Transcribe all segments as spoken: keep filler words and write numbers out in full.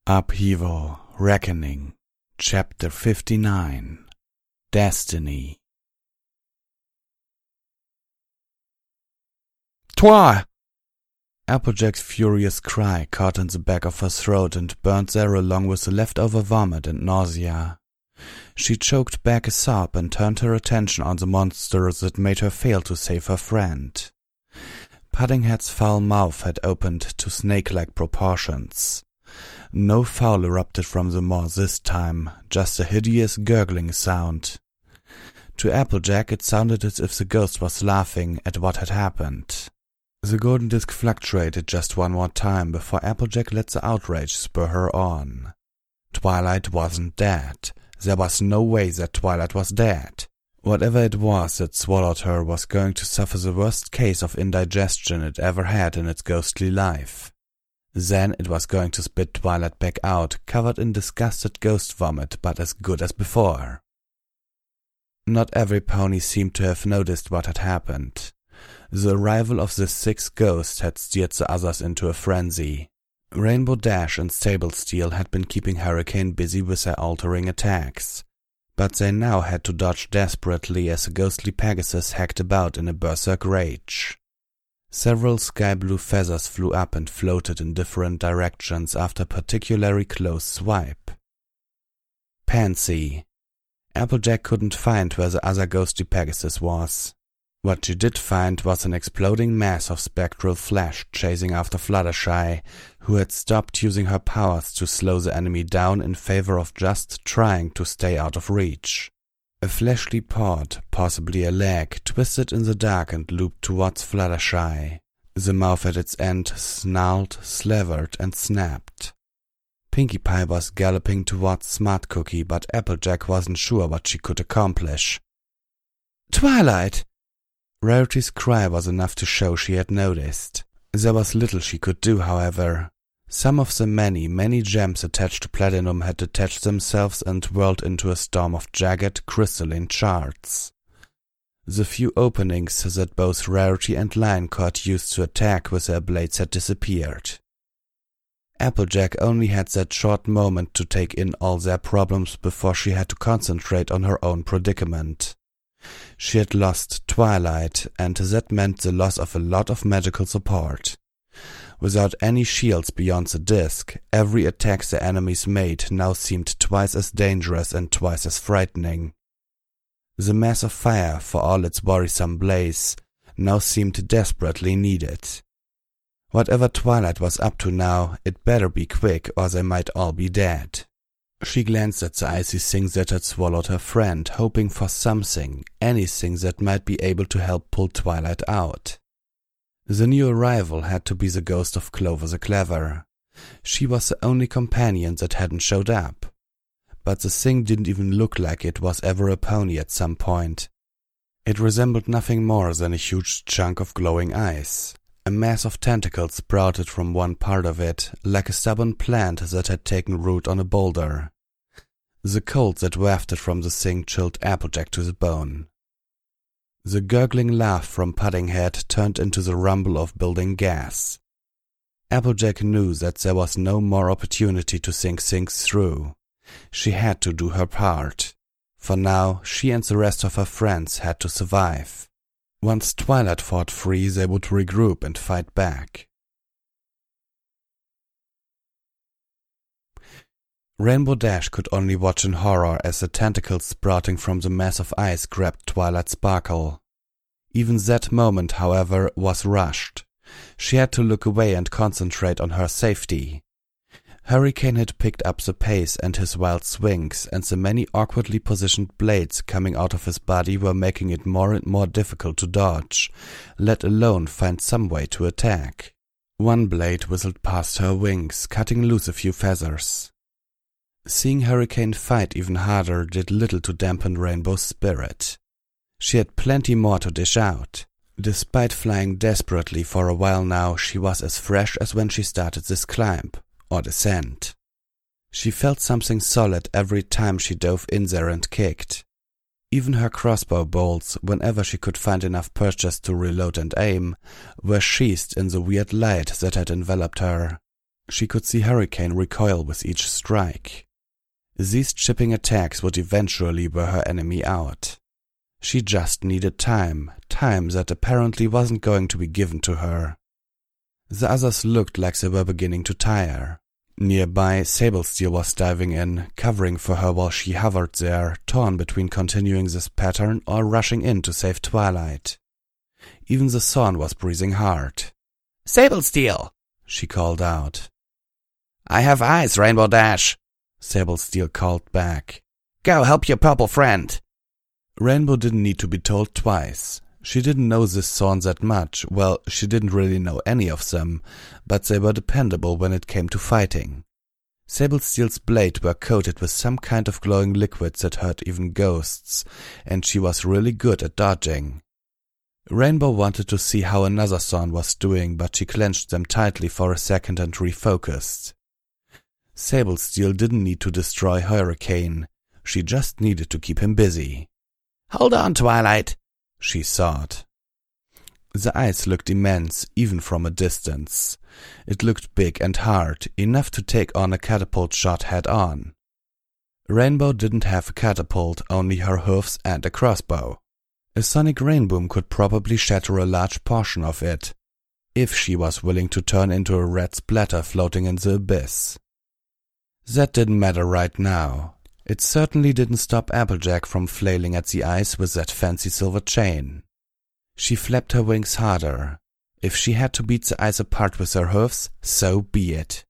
Upheaval, Reckoning, Chapter fifty-nine, Destiny. Twi! Applejack's furious cry caught in the back of her throat and burned there along with the leftover vomit and nausea. She choked back a sob and turned her attention on the monster that made her fail to save her friend. Puddinghead's foul mouth had opened to snake-like proportions. No foul erupted from the maw this time, just a hideous gurgling sound. To Applejack it sounded as if the ghost was laughing at what had happened. The golden disc fluctuated just one more time before Applejack let the outrage spur her on. Twilight wasn't dead. There was no way that Twilight was dead. Whatever it was that swallowed her was going to suffer the worst case of indigestion it ever had in its ghostly life. Then it was going to spit Twilight back out, covered in disgusted ghost vomit, but as good as before. Not every pony seemed to have noticed what had happened. The arrival of this sixth ghost had steered the others into a frenzy. Rainbow Dash and Sable Steel had been keeping Hurricane busy with their altering attacks, but they now had to dodge desperately as the ghostly Pegasus hacked about in a berserk rage. Several sky-blue feathers flew up and floated in different directions after a particularly close swipe. Pansy. Applejack couldn't find where the other ghostly Pegasus was. What she did find was an exploding mass of spectral flesh chasing after Fluttershy, who had stopped using her powers to slow the enemy down in favor of just trying to stay out of reach. A fleshly pod, possibly a leg, twisted in the dark and looped towards Fluttershy. The mouth at its end snarled, slavered, and snapped. Pinkie Pie was galloping towards Smart Cookie, but Applejack wasn't sure what she could accomplish. "Twilight!" Rarity's cry was enough to show she had noticed. There was little she could do, however. Some of the many, many gems attached to Platinum had detached themselves and whirled into a storm of jagged, crystalline shards. The few openings that both Rarity and Lioncourt used to attack with their blades had disappeared. Applejack only had that short moment to take in all their problems before she had to concentrate on her own predicament. She had lost Twilight, and that meant the loss of a lot of magical support. Without any shields beyond the disc, every attack the enemies made now seemed twice as dangerous and twice as frightening. The mass of fire, for all its worrisome blaze, now seemed desperately needed. Whatever Twilight was up to now, it better be quick or they might all be dead. She glanced at the icy thing that had swallowed her friend, hoping for something, anything that might be able to help pull Twilight out. The new arrival had to be the ghost of Clover the Clever. She was the only companion that hadn't showed up. But the thing didn't even look like it was ever a pony at some point. It resembled nothing more than a huge chunk of glowing ice. A mass of tentacles sprouted from one part of it, like a stubborn plant that had taken root on a boulder. The cold that wafted from the thing chilled Applejack to the bone. The gurgling laugh from Puddinghead turned into the rumble of building gas. Applejack knew that there was no more opportunity to think things through. She had to do her part. For now, she and the rest of her friends had to survive. Once Twilight fought free, they would regroup and fight back. Rainbow Dash could only watch in horror as the tentacles sprouting from the mass of ice grabbed Twilight's sparkle. Even that moment, however, was rushed. She had to look away and concentrate on her safety. Hurricane had picked up the pace, and his wild swings and the many awkwardly positioned blades coming out of his body were making it more and more difficult to dodge, let alone find some way to attack. One blade whistled past her wings, cutting loose a few feathers. Seeing Hurricane fight even harder did little to dampen Rainbow's spirit. She had plenty more to dish out. Despite flying desperately for a while now, she was as fresh as when she started this climb. Or descent. She felt something solid every time she dove in there and kicked. Even her crossbow bolts, whenever she could find enough purchase to reload and aim, were sheathed in the weird light that had enveloped her. She could see Hurricane recoil with each strike. These chipping attacks would eventually wear her enemy out. She just needed time, time that apparently wasn't going to be given to her. The others looked like they were beginning to tire. Nearby, Sablesteel was diving in, covering for her while she hovered there, torn between continuing this pattern or rushing in to save Twilight. Even the sun was breathing hard. "Sablesteel!" she called out. "I have eyes, Rainbow Dash," Sablesteel called back. "Go help your purple friend." Rainbow didn't need to be told twice. She didn't know this Thorn that much. Well, she didn't really know any of them, but they were dependable when it came to fighting. Sablesteel's blade were coated with some kind of glowing liquid that hurt even ghosts, and she was really good at dodging. Rainbow wanted to see how another Thorn was doing, but she clenched them tightly for a second and refocused. Sablesteel didn't need to destroy Hurricane. She just needed to keep him busy. "Hold on, Twilight," she thought. The ice looked immense, even from a distance. It looked big and hard, enough to take on a catapult shot head-on. Rainbow didn't have a catapult, only her hoofs and a crossbow. A sonic rainboom could probably shatter a large portion of it, if she was willing to turn into a red splatter floating in the abyss. That didn't matter right now. It certainly didn't stop Applejack from flailing at the ice with that fancy silver chain. She flapped her wings harder. If she had to beat the ice apart with her hoofs, so be it.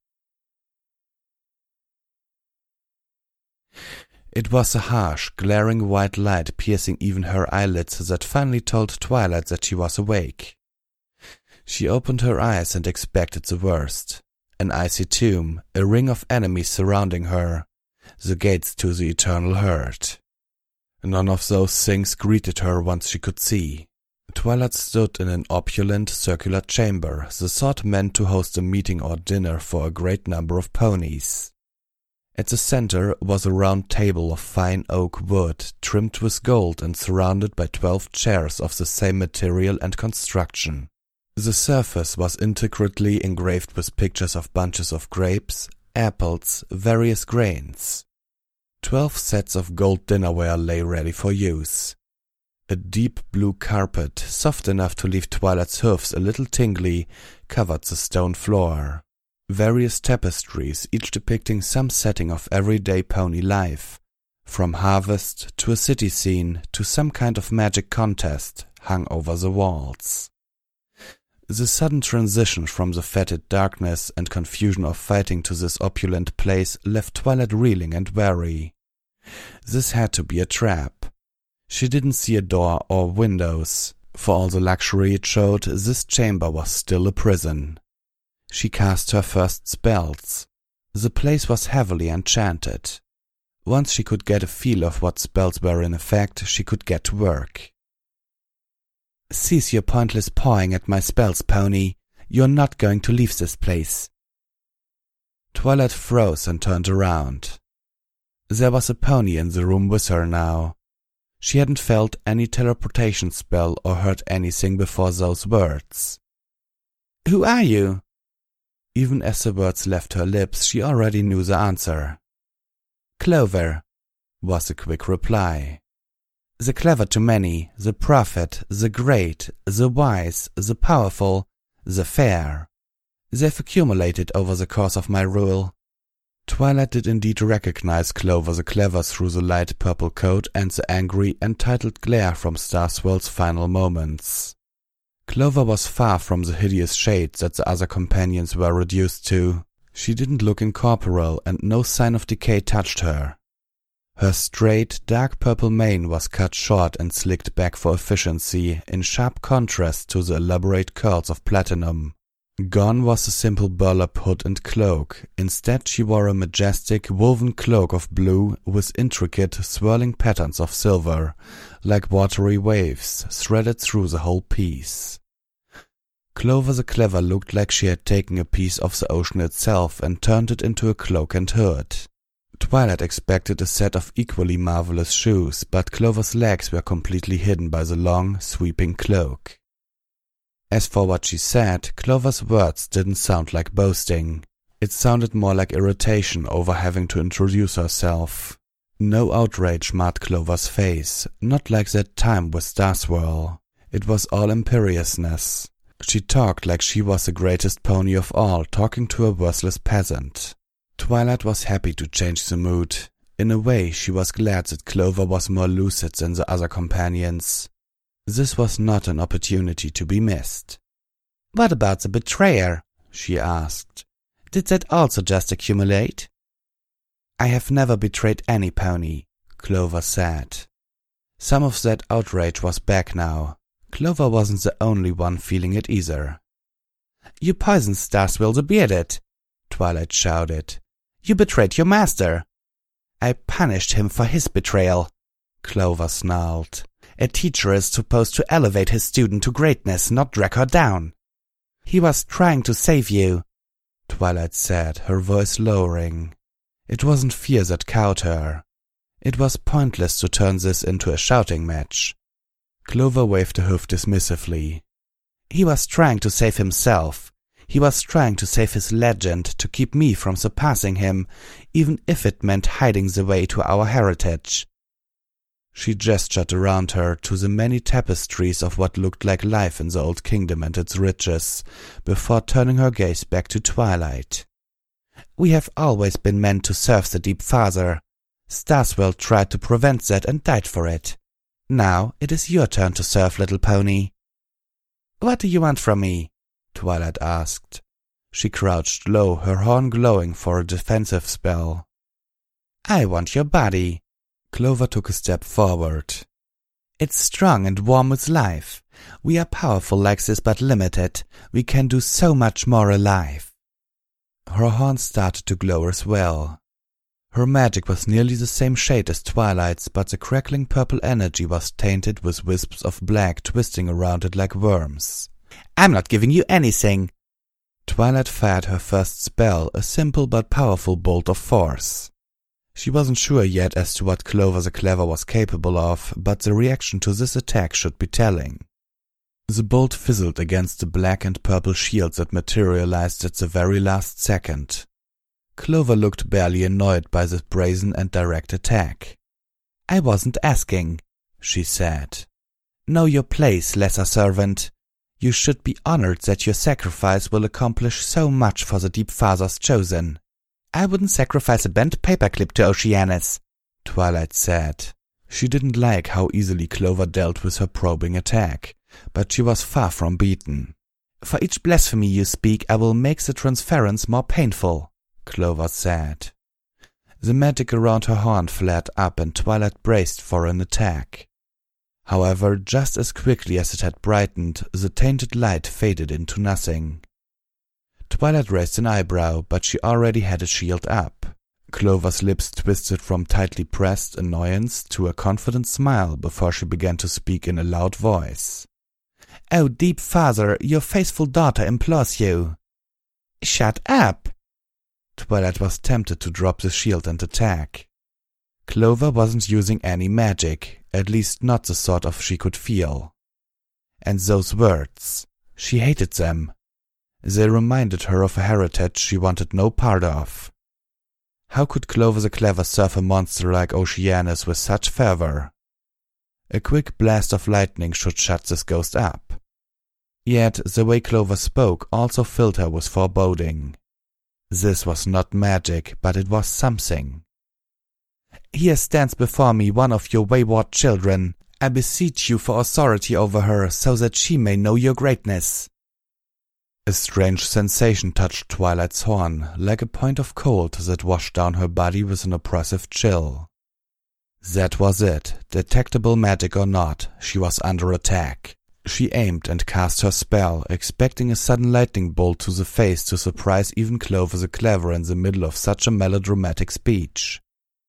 It was a harsh, glaring white light piercing even her eyelids that finally told Twilight that she was awake. She opened her eyes and expected the worst. An icy tomb, a ring of enemies surrounding her, the gates to the eternal herd. None of those things greeted her once she could see. Twilight stood in an opulent, circular chamber, the sort meant to host a meeting or dinner for a great number of ponies. At the center was a round table of fine oak wood, trimmed with gold and surrounded by twelve chairs of the same material and construction. The surface was intricately engraved with pictures of bunches of grapes, apples, various grains. Twelve sets of gold dinnerware lay ready for use. A deep blue carpet, soft enough to leave Twilight's hoofs a little tingly, covered the stone floor. Various tapestries, each depicting some setting of everyday pony life, from harvest to a city scene to some kind of magic contest, hung over the walls. The sudden transition from the fetid darkness and confusion of fighting to this opulent place left Twilight reeling and wary. This had to be a trap. She didn't see a door or windows. For all the luxury it showed, this chamber was still a prison. She cast her first spells. The place was heavily enchanted. Once she could get a feel of what spells were in effect, she could get to work. "Cease your pointless pawing at my spells, pony. You're not going to leave this place." Twilight froze and turned around. There was a pony in the room with her now. She hadn't felt any teleportation spell or heard anything before those words. "Who are you?" Even as the words left her lips, she already knew the answer. "Clover," was the quick reply. "The clever to many, the prophet, the great, the wise, the powerful, the fair. They've accumulated over the course of my rule." Twilight did indeed recognize Clover the Clever through the light purple coat and the angry, entitled glare from Starswell's final moments. Clover was far from the hideous shade that the other companions were reduced to. She didn't look incorporeal, and no sign of decay touched her. Her straight, dark purple mane was cut short and slicked back for efficiency, in sharp contrast to the elaborate curls of platinum. Gone was the simple burlap hood and cloak. Instead she wore a majestic, woven cloak of blue with intricate, swirling patterns of silver, like watery waves, threaded through the whole piece. Clover the Clever looked like she had taken a piece of the ocean itself and turned it into a cloak and hood. Twilight expected a set of equally marvelous shoes, but Clover's legs were completely hidden by the long, sweeping cloak. As for what she said, Clover's words didn't sound like boasting. It sounded more like irritation over having to introduce herself. No outrage marred Clover's face, not like that time with Starswirl. It was all imperiousness. She talked like she was the greatest pony of all, talking to a worthless peasant. Twilight was happy to change the mood. In a way, she was glad that Clover was more lucid than the other companions. This was not an opportunity to be missed. "What about the betrayer?" she asked. "Did that also just accumulate?" "I have never betrayed any pony," Clover said. Some of that outrage was back now. Clover wasn't the only one feeling it either. "You poisoned Starswirl the Bearded," Twilight shouted. "You betrayed your master." "I punished him for his betrayal," Clover snarled. "A teacher is supposed to elevate his student to greatness, not drag her down." "He was trying to save you," Twilight said, her voice lowering. It wasn't fear that cowed her. It was pointless to turn this into a shouting match. Clover waved a hoof dismissively. "He was trying to save himself. He was trying to save his legend, to keep me from surpassing him, even if it meant hiding the way to our heritage." She gestured around her to the many tapestries of what looked like life in the old kingdom and its riches, before turning her gaze back to Twilight. "We have always been meant to serve the Deep Father. Starswirl tried to prevent that and died for it. Now it is your turn to serve, little pony." "What do you want from me?" Twilight asked. She crouched low, her horn glowing for a defensive spell. "I want your body." Clover took a step forward. "It's strong and warm with life. We are powerful like this but limited. We can do so much more alive." Her horn started to glow as well. Her magic was nearly the same shade as Twilight's, but the crackling purple energy was tainted with wisps of black twisting around it like worms. "I'm not giving you anything." Twilight fired her first spell, a simple but powerful bolt of force. She wasn't sure yet as to what Clover the Clever was capable of, but the reaction to this attack should be telling. The bolt fizzled against the black and purple shields that materialized at the very last second. Clover looked barely annoyed by this brazen and direct attack. "I wasn't asking," she said. "Know your place, lesser servant. You should be honored that your sacrifice will accomplish so much for the Deep Father's chosen." "I wouldn't sacrifice a bent paperclip to Oceanus," Twilight said. She didn't like how easily Clover dealt with her probing attack, but she was far from beaten. "For each blasphemy you speak, I will make the transference more painful," Clover said. The magic around her horn flared up and Twilight braced for an attack. However, just as quickly as it had brightened, the tainted light faded into nothing. Twilight raised an eyebrow, but she already had a shield up. Clover's lips twisted from tightly pressed annoyance to a confident smile before she began to speak in a loud voice. "Oh, Deep Father, your faithful daughter implores you." "Shut up!" Twilight was tempted to drop the shield and attack. Clover wasn't using any magic, at least not the sort of she could feel. And those words, she hated them. They reminded her of a heritage she wanted no part of. How could Clover the Clever serve a monster like Oceanus with such fervor? A quick blast of lightning should shut this ghost up. Yet the way Clover spoke also filled her with foreboding. This was not magic, but it was something. "Here stands before me one of your wayward children. I beseech you for authority over her, so that she may know your greatness." A strange sensation touched Twilight's horn, like a point of cold that washed down her body with an oppressive chill. That was it. Detectable magic or not, she was under attack. She aimed and cast her spell, expecting a sudden lightning bolt to the face to surprise even Clover the Clever in the middle of such a melodramatic speech.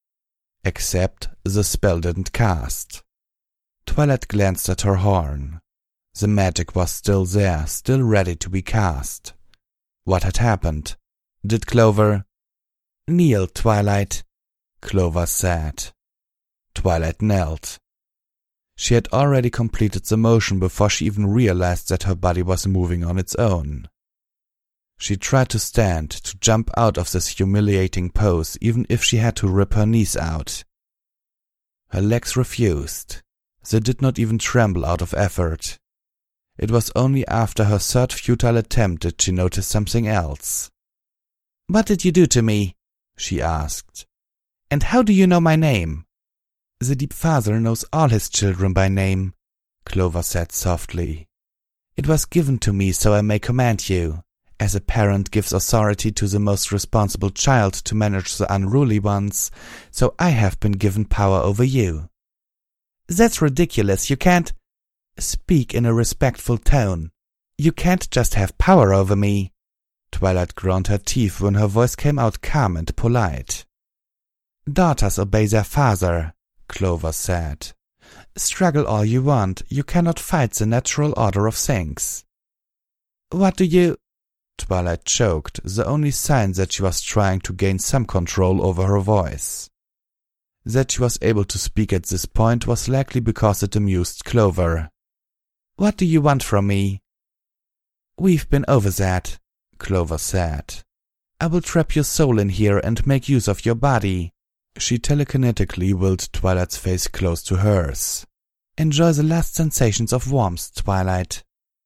Except the spell didn't cast. Twilight glanced at her horn. The magic was still there, still ready to be cast. What had happened? Did Clover— "Kneel, Twilight," Clover said. Twilight knelt. She had already completed the motion before she even realized that her body was moving on its own. She tried to stand, to jump out of this humiliating pose, even if she had to rip her knees out. Her legs refused. They did not even tremble out of effort. It was only after her third futile attempt did she notice something else. "What did you do to me?" she asked. "And how do you know my name?" "The Deep Father knows all his children by name," Clover said softly. "It was given to me so I may command you, as a parent gives authority to the most responsible child to manage the unruly ones, so I have been given power over you." "That's ridiculous. You can't—" "Speak in a respectful tone. You can't just have power over me." Twilight ground her teeth when her voice came out calm and polite. "Daughters obey their father," Clover said. "Struggle all you want, you cannot fight the natural order of things." "What do you—" Twilight choked, the only sign that she was trying to gain some control over her voice. That she was able to speak at this point was likely because it amused Clover. "What do you want from me?" "We've been over that," Clover said. "I will trap your soul in here and make use of your body." She telekinetically willed Twilight's face close to hers. "Enjoy the last sensations of warmth, Twilight."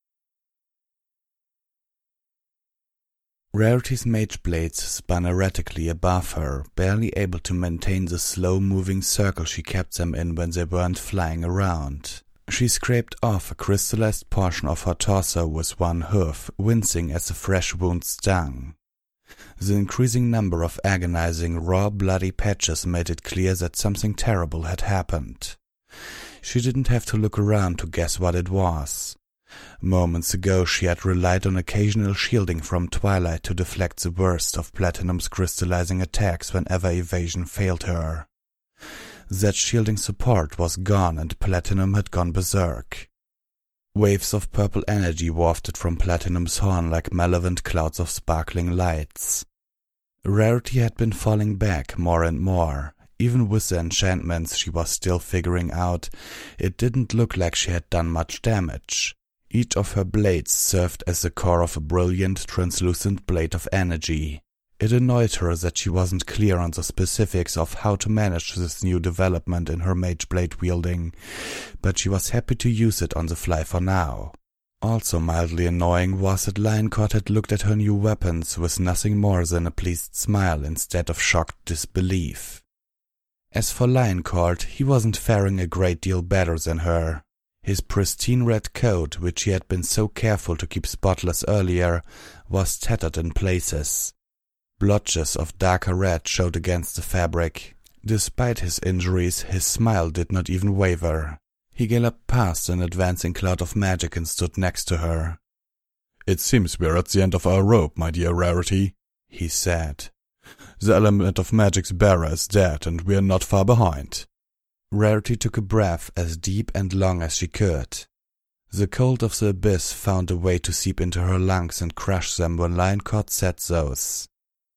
Rarity's mage blades spun erratically above her, barely able to maintain the slow-moving circle she kept them in when they weren't flying around. She scraped off a crystallized portion of her torso with one hoof, wincing as the fresh wound stung. The increasing number of agonizing, raw, bloody patches made it clear that something terrible had happened. She didn't have to look around to guess what it was. Moments ago she had relied on occasional shielding from Twilight to deflect the worst of Platinum's crystallizing attacks whenever evasion failed her. That shielding support was gone and Platinum had gone berserk. Waves of purple energy wafted from Platinum's horn like malevolent clouds of sparkling lights. Rarity had been falling back more and more. Even with the enchantments she was still figuring out, it didn't look like she had done much damage. Each of her blades served as the core of a brilliant, translucent blade of energy. It annoyed her that she wasn't clear on the specifics of how to manage this new development in her mage blade wielding, but she was happy to use it on the fly for now. Also mildly annoying was that Lioncourt had looked at her new weapons with nothing more than a pleased smile instead of shocked disbelief. As for Lioncourt, he wasn't faring a great deal better than her. His pristine red coat, which he had been so careful to keep spotless earlier, was tattered in places. Blotches of darker red showed against the fabric. Despite his injuries, his smile did not even waver. He galloped past an advancing cloud of magic and stood next to her. "It seems we're at the end of our rope, my dear Rarity," he said. "The element of magic's bearer is dead, and we're not far behind." Rarity took a breath as deep and long as she could. The cold of the abyss found a way to seep into her lungs and crush them when Lioncourt said those.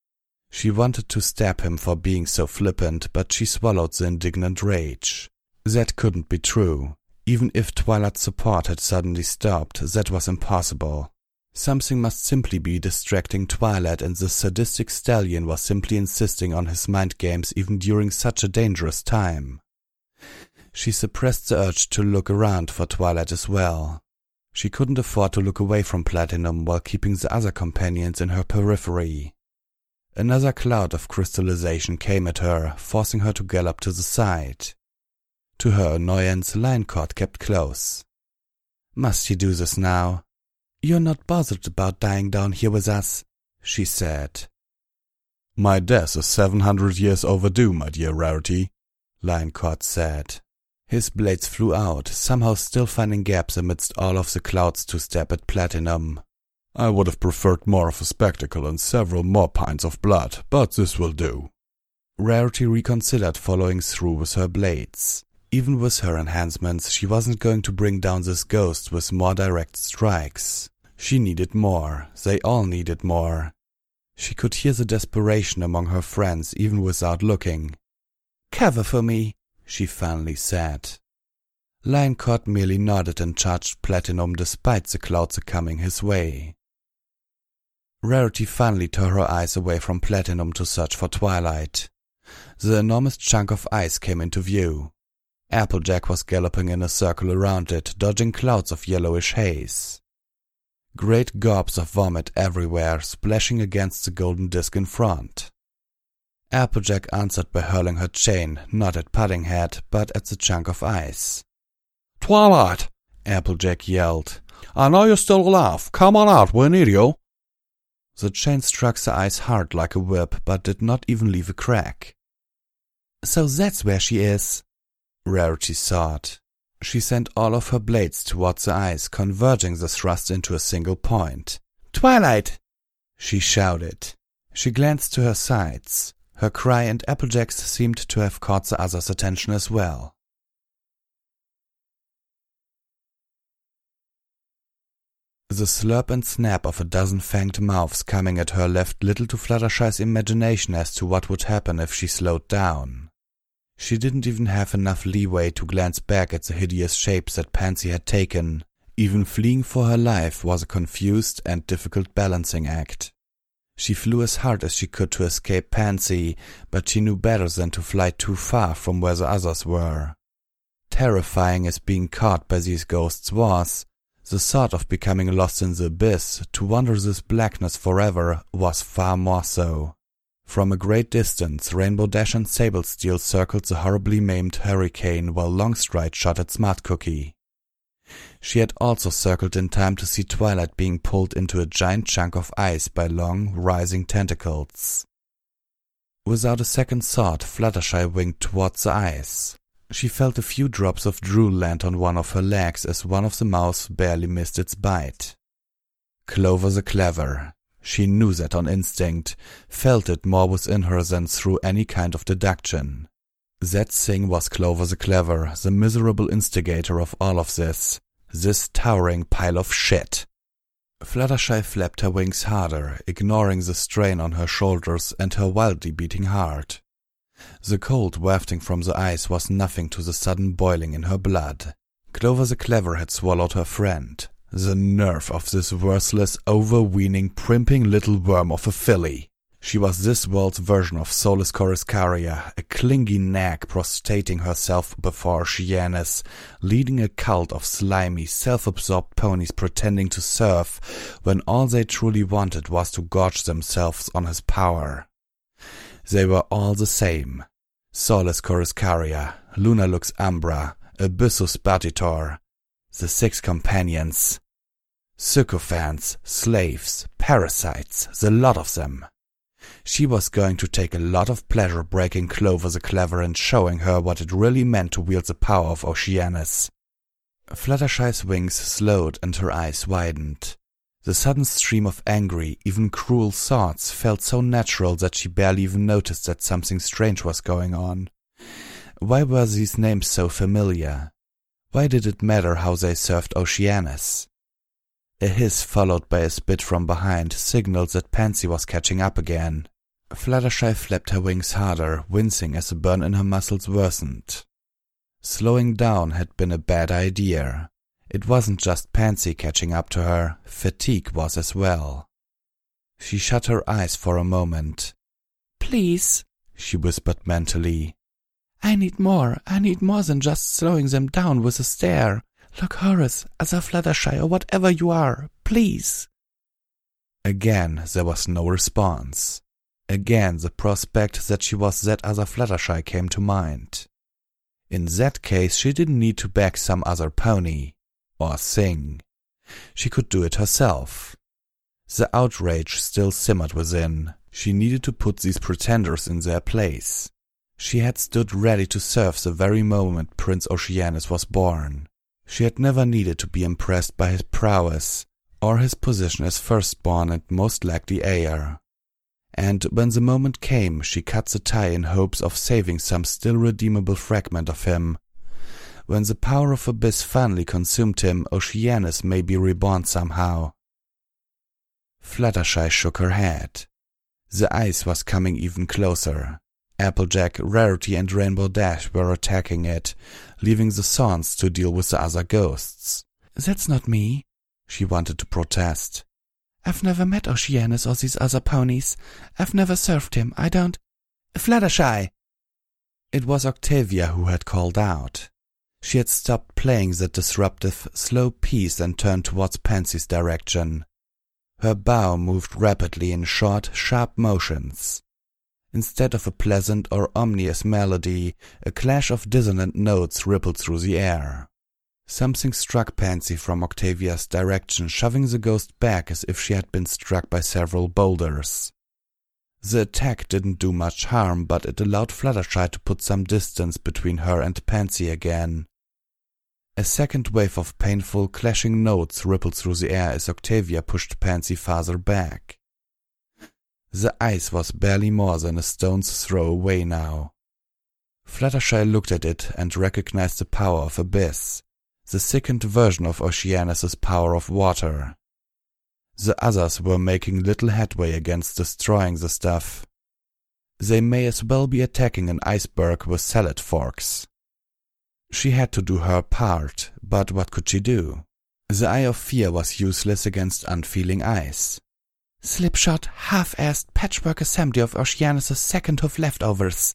She wanted to stab him for being so flippant, but she swallowed the indignant rage. That couldn't be true. Even if Twilight's support had suddenly stopped, that was impossible. Something must simply be distracting Twilight, and the sadistic stallion was simply insisting on his mind games even during such a dangerous time. She suppressed the urge to look around for Twilight as well. She couldn't afford to look away from Platinum while keeping the other companions in her periphery. Another cloud of crystallization came at her, forcing her to gallop to the side. To her annoyance, Lioncourt kept close. "Must you do this now? You're not bothered about dying down here with us," she said. "My death is seven hundred years overdue, my dear Rarity," Lioncourt said. His blades flew out, somehow still finding gaps amidst all of the clouds to stab at Platinum. "I would have preferred more of a spectacle and several more pints of blood, but this will do." Rarity reconsidered following through with her blades. Even with her enhancements, she wasn't going to bring down this ghost with more direct strikes. She needed more. They all needed more. She could hear the desperation among her friends even without looking. "Cover for me," she finally said. Lioncourt merely nodded and charged Platinum despite the clouds coming his way. Rarity finally tore her eyes away from Platinum to search for Twilight. The enormous chunk of ice came into view. Applejack was galloping in a circle around it, dodging clouds of yellowish haze. Great gobs of vomit everywhere, splashing against the golden disk in front. Applejack answered by hurling her chain, not at Puddinghead, but at the chunk of ice. "Twilight!" Applejack yelled. "I know you're still alive. Come on out, we need you." The chain struck the ice hard like a whip, but did not even leave a crack. "So that's where she is," Rarity thought. She sent all of her blades towards the ice, converging the thrust into a single point. "Twilight!" she shouted. She glanced to her sides. Her cry and Applejack's seemed to have caught the others' attention as well. The slurp and snap of a dozen fanged mouths coming at her left little to Fluttershy's imagination as to what would happen if she slowed down. She didn't even have enough leeway to glance back at the hideous shapes that Pansy had taken. Even fleeing for her life was a confused and difficult balancing act. She flew as hard as she could to escape Pansy, but she knew better than to fly too far from where the others were. Terrifying as being caught by these ghosts was, the thought of becoming lost in the abyss, to wander this blackness forever, was far more so. From a great distance, Rainbow Dash and Sable Steel circled the horribly maimed hurricane while Longstride shot at Smart Cookie. She had also circled in time to see Twilight being pulled into a giant chunk of ice by long, rising tentacles. Without a second thought, Fluttershy winged towards the ice. She felt a few drops of drool land on one of her legs as one of the mouths barely missed its bite. Clover the Clever. She knew that on instinct, felt it more within her than through any kind of deduction. That thing was Clover the Clever, the miserable instigator of all of this. This towering pile of shit. Fluttershy flapped her wings harder, ignoring the strain on her shoulders and her wildly beating heart. The cold wafting from the ice was nothing to the sudden boiling in her blood. Clover the Clever had swallowed her friend. The nerve of this worthless, overweening, primping little worm of a filly. She was this world's version of Soulless Coruscaria, a clingy nag prostrating herself before Oceanus, leading a cult of slimy, self-absorbed ponies pretending to serve, when all they truly wanted was to gorge themselves on his power. They were all the same. Soulless Coruscaria, Lunalux Umbra, Abyssus Batitor, the Six Companions. Sycophants, slaves, parasites, the lot of them. She was going to take a lot of pleasure breaking Clover the Clever and showing her what it really meant to wield the power of Oceanus. Fluttershy's wings slowed and her eyes widened. The sudden stream of angry, even cruel thoughts felt so natural that she barely even noticed that something strange was going on. Why were these names so familiar? Why did it matter how they served Oceanus? A hiss followed by a spit from behind signaled that Pansy was catching up again. Fluttershy flapped her wings harder, wincing as the burn in her muscles worsened. Slowing down had been a bad idea. It wasn't just Pansy catching up to her, fatigue was as well. She shut her eyes for a moment. "Please," she whispered mentally. "I need more, I need more than just slowing them down with a stare. Look, Horace, other Fluttershy, or whatever you are, please." Again there was no response. Again the prospect that she was that other Fluttershy came to mind. In that case she didn't need to beg some other pony. Or thing. She could do it herself. The outrage still simmered within. She needed to put these pretenders in their place. She had stood ready to serve the very moment Prince Oceanus was born. She had never needed to be impressed by his prowess, or his position as firstborn and most likely heir. And when the moment came, she cut the tie in hopes of saving some still redeemable fragment of him. When the power of Abyss finally consumed him, Oceanus may be reborn somehow. Fluttershy shook her head. The ice was coming even closer. Applejack, Rarity, and Rainbow Dash were attacking it, leaving the Sons to deal with the other ghosts. "That's not me," she wanted to protest. I've never met Oceanus or these other ponies. I've never served him. I don't... Fluttershy!" It was Octavia who had called out. She had stopped playing that disruptive, slow piece and turned towards Pansy's direction. Her bow moved rapidly in short, sharp motions. Instead of a pleasant or ominous melody, a clash of dissonant notes rippled through the air. Something struck Pansy from Octavia's direction, shoving the ghost back as if she had been struck by several boulders. The attack didn't do much harm, but it allowed Fluttershy to put some distance between her and Pansy again. A second wave of painful, clashing notes rippled through the air as Octavia pushed Pansy farther back. The ice was barely more than a stone's throw away now. Fluttershy looked at it and recognized the power of Abyss, the sickened version of Oceanus's power of water. The others were making little headway against destroying the stuff. They may as well be attacking an iceberg with salad forks. She had to do her part, but what could she do? The Eye of Fear was useless against unfeeling ice. Slipshod, half-assed patchwork assembly of Oceanus's second hoof leftovers.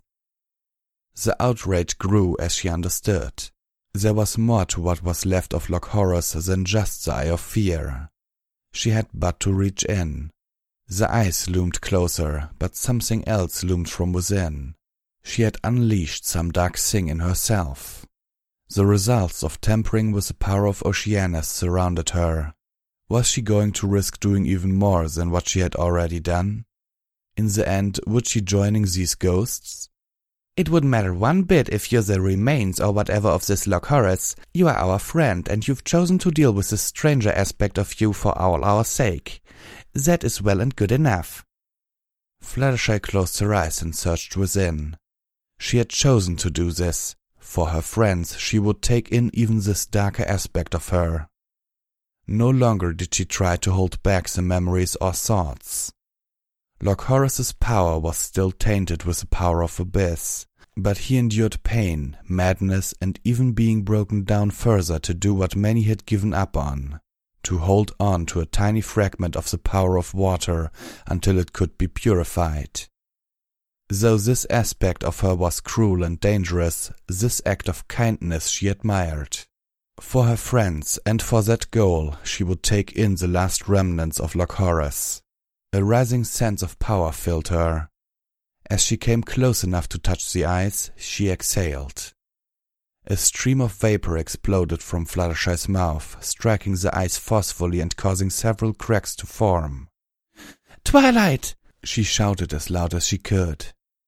The outrage grew as she understood. There was more to what was left of Loch Horrors than just the Eye of Fear. She had but to reach in. The ice loomed closer, but something else loomed from within. She had unleashed some dark thing in herself. The results of tampering with the power of Oceanus surrounded her. Was she going to risk doing even more than what she had already done? In the end, would she joining these ghosts? It wouldn't matter one bit if you're the remains or whatever of this Loch Horrors. You are our friend, and you've chosen to deal with this stranger aspect of you for all our sake. That is well and good enough. Fluttershy closed her eyes and searched within. She had chosen to do this. For her friends, she would take in even this darker aspect of her. No longer did she try to hold back the memories or thoughts. Loch Horrors' power was still tainted with the power of Abyss, but he endured pain, madness, and even being broken down further to do what many had given up on, to hold on to a tiny fragment of the power of water until it could be purified. Though this aspect of her was cruel and dangerous, this act of kindness she admired. For her friends and for that goal, she would take in the last remnants of Loch Horrors. A rising sense of power filled her. As she came close enough to touch the ice, she exhaled. A stream of vapor exploded from Fluttershy's mouth, striking the ice forcefully and causing several cracks to form. "Twilight!" she shouted as loud as she could.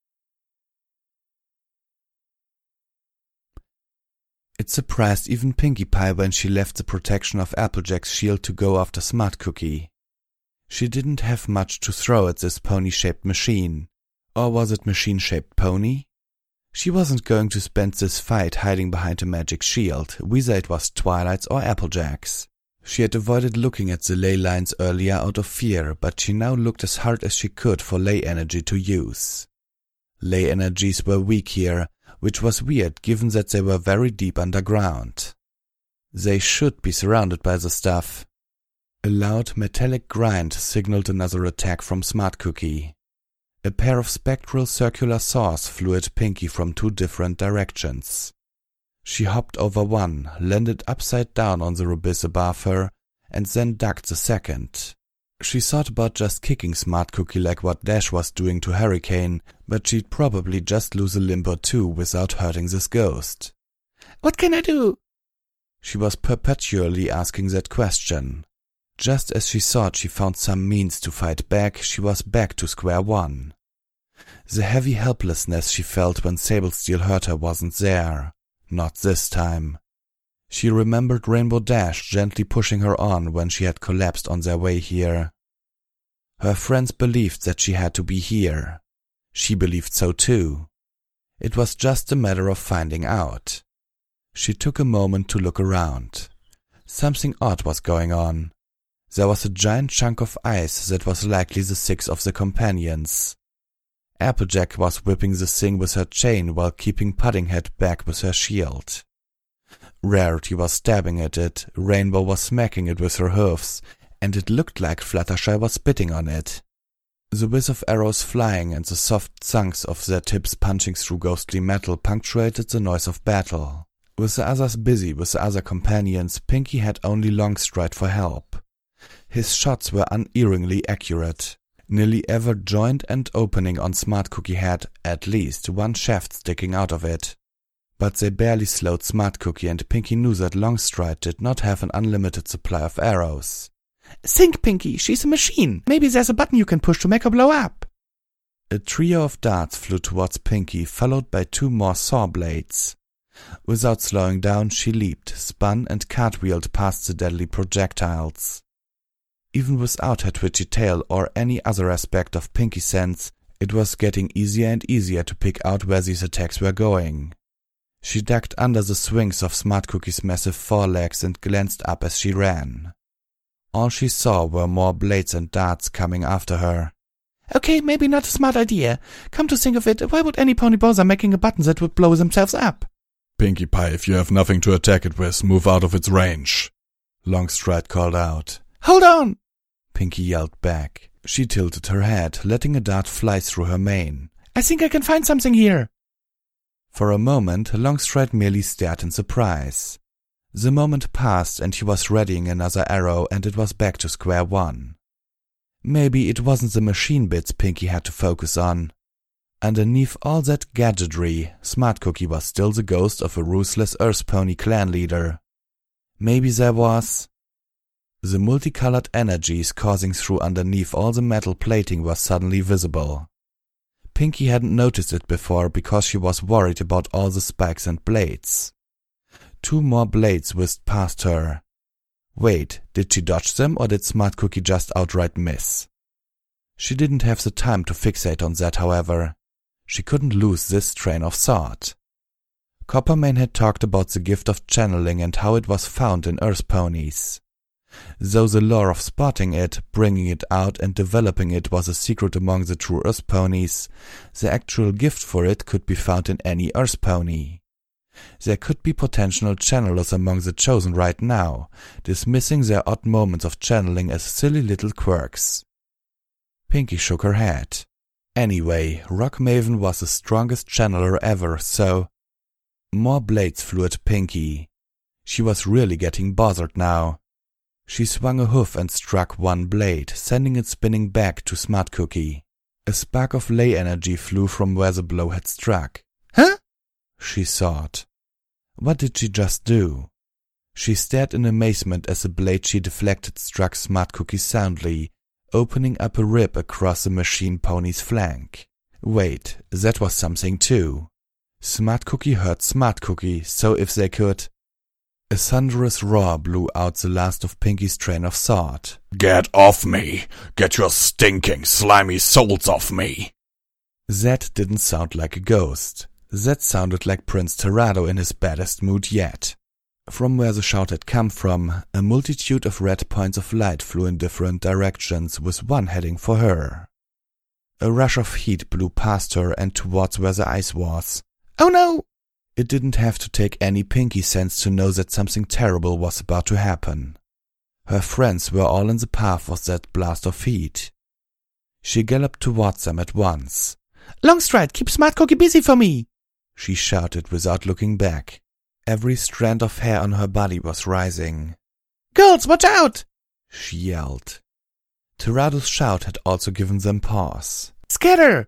It surprised even Pinkie Pie when she left the protection of Applejack's shield to go after Smart Cookie. She didn't have much to throw at this pony-shaped machine. Or was it machine-shaped pony? She wasn't going to spend this fight hiding behind a magic shield, whether it was Twilight's or Applejack's. She had avoided looking at the ley lines earlier out of fear, but she now looked as hard as she could for ley energy to use. Ley energies were weak here, which was weird given that they were very deep underground. They should be surrounded by the stuff. A loud metallic grind signaled another attack from Smart Cookie. A pair of spectral circular saws flew at Pinkie from two different directions. She hopped over one, landed upside down on the abyss above her, and then ducked the second. She thought about just kicking Smart Cookie like what Dash was doing to Hurricane, but she'd probably just lose a limb or two without hurting this ghost. "What can I do?" She was perpetually asking that question. Just as she thought she found some means to fight back, she was back to square one. The heavy helplessness she felt when Sablesteel hurt her wasn't there. Not this time. She remembered Rainbow Dash gently pushing her on when she had collapsed on their way here. Her friends believed that she had to be here. She believed so too. It was just a matter of finding out. She took a moment to look around. Something odd was going on. There was a giant chunk of ice that was likely the six of the companions. Applejack was whipping the thing with her chain while keeping Puddinghead back with her shield. Rarity was stabbing at it, Rainbow was smacking it with her hoofs, and it looked like Fluttershy was spitting on it. The whiz of arrows flying and the soft thunks of their tips punching through ghostly metal punctuated the noise of battle. With the others busy with the other companions, Pinkie had only Longstride for help. His shots were unerringly accurate. Nearly every joint and opening on Smart Cookie had, at least, one shaft sticking out of it. But they barely slowed Smart Cookie, and Pinkie knew that Longstride did not have an unlimited supply of arrows. "Think, Pinkie, she's a machine. Maybe there's a button you can push to make her blow up." A trio of darts flew towards Pinkie, followed by two more saw blades. Without slowing down, she leaped, spun, and cartwheeled past the deadly projectiles. Even without her twitchy tail or any other aspect of Pinkie's sense, it was getting easier and easier to pick out where these attacks were going. She ducked under the swings of Smart Cookie's massive forelegs and glanced up as she ran. All she saw were more blades and darts coming after her. "Okay, maybe not a smart idea. Come to think of it, why would any pony bother making a button that would blow themselves up?" "Pinkie Pie, if you have nothing to attack it with, move out of its range," Longstride called out. "Hold on!" Pinkie yelled back. She tilted her head, letting a dart fly through her mane. "I think I can find something here." For a moment, Longstride merely stared in surprise. The moment passed and he was readying another arrow, and it was back to square one. Maybe it wasn't the machine bits Pinkie had to focus on. Underneath all that gadgetry, Smart Cookie was still the ghost of a ruthless Earth Pony clan leader. Maybe there was... The multicolored energies coursing through underneath all the metal plating were suddenly visible. Pinkie hadn't noticed it before because she was worried about all the spikes and blades. Two more blades whizzed past her. Wait, did she dodge them or did Smart Cookie just outright miss? She didn't have the time to fixate on that, however. She couldn't lose this train of thought. Coppermane had talked about the gift of channeling and how it was found in Earth ponies. Though the lore of spotting it, bringing it out and developing it was a secret among the true Earth ponies, the actual gift for it could be found in any Earth pony. There could be potential channelers among the chosen right now, dismissing their odd moments of channeling as silly little quirks. Pinkie shook her head. Anyway, Rock Maven was the strongest channeler ever, so... More blades flew at Pinkie. She was really getting bothered now. She swung a hoof and struck one blade, sending it spinning back to Smart Cookie. A spark of ley energy flew from where the blow had struck. "Huh?" she thought. What did she just do? She stared in amazement as the blade she deflected struck Smart Cookie soundly, opening up a rip across the machine pony's flank. Wait, that was something too. Smart Cookie hurt Smart Cookie, so if they could... A thunderous roar blew out the last of Pinkie's train of thought. "Get off me! Get your stinking, slimy souls off me!" That didn't sound like a ghost. That sounded like Prince Terrado in his baddest mood yet. From where the shout had come from, a multitude of red points of light flew in different directions, with one heading for her. A rush of heat blew past her and towards where the ice was. "Oh no!" It didn't have to take any Pinkie sense to know that something terrible was about to happen. Her friends were all in the path of that blast of heat. She galloped towards them at once. "Longstride, keep Smart Cookie busy for me!" she shouted without looking back. Every strand of hair on her body was rising. "Girls, watch out!" she yelled. Terrado's shout had also given them pause. "Scatter!"